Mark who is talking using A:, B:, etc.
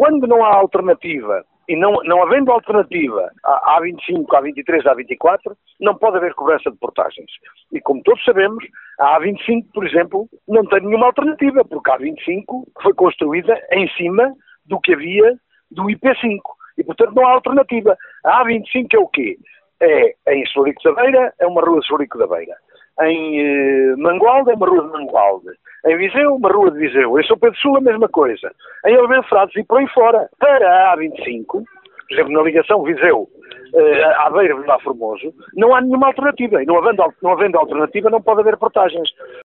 A: quando não há alternativa, e não havendo alternativa à A25, à A23, à A24, não pode haver cobrança de portagens. E como todos sabemos, a A25, por exemplo, não tem nenhuma alternativa, porque a A25 foi construída em cima do que havia do IP5. E, portanto, não há alternativa. A A25 é o quê? É em Celurico da Beira, é uma rua de Celurico da Beira. Em Mangualde, é uma rua de Mangualde. Em Viseu, uma rua de Viseu. Em São Pedro Sul, a mesma coisa. Em Albenfrados e por aí fora. Para a A25, por exemplo, na ligação Viseu à Beira de Vila Formoso, não há nenhuma alternativa. E não havendo alternativa, não pode haver portagens.